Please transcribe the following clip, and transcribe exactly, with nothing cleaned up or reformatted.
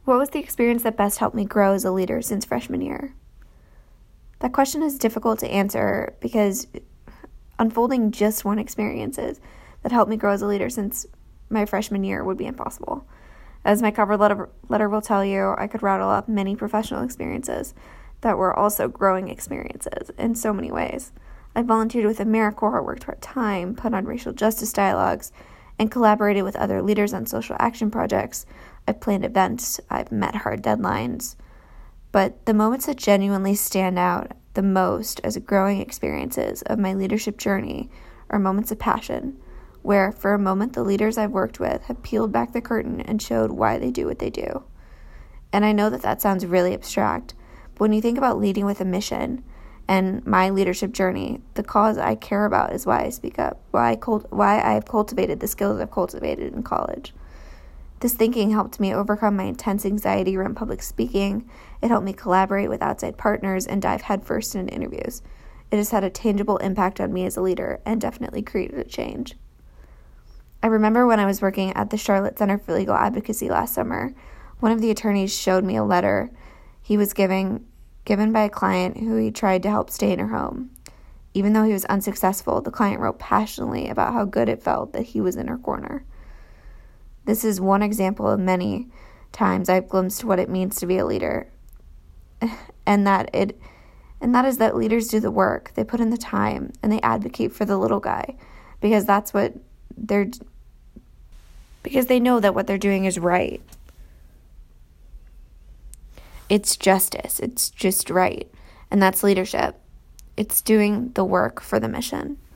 What was the experience that best helped me grow as a leader since freshman year? That question is difficult to answer because unfolding just one experience that helped me grow as a leader since my freshman year would be impossible. As my cover letter, letter will tell you, I could rattle up many professional experiences that were also growing experiences in so many ways. I volunteered with AmeriCorps, worked part-time, put on racial justice dialogues, and collaborated with other leaders on social action projects. I've planned events, I've met hard deadlines. But the moments that genuinely stand out the most as growing experiences of my leadership journey are moments of passion, where for a moment the leaders I've worked with have peeled back the curtain and showed why they do what they do. And I know that that sounds really abstract, but when you think about leading with a mission and my leadership journey, the cause I care about is why I speak up, why I cult- why I have cultivated the skills I've cultivated in college. This thinking helped me overcome my intense anxiety around public speaking. It helped me collaborate with outside partners and dive headfirst into interviews. It has had a tangible impact on me as a leader and definitely created a change. I remember when I was working at the Charlotte Center for Legal Advocacy last summer, one of the attorneys showed me a letter he was giving, given by a client who he tried to help stay in her home. Even though he was unsuccessful, the client wrote passionately about how good it felt that he was in her corner. This is one example of many times I've glimpsed what it means to be a leader. And that it and that is that leaders do the work. They put in the time and they advocate for the little guy because that's what they're because they know that what they're doing is right. It's justice. It's just right. And that's leadership. It's doing the work for the mission.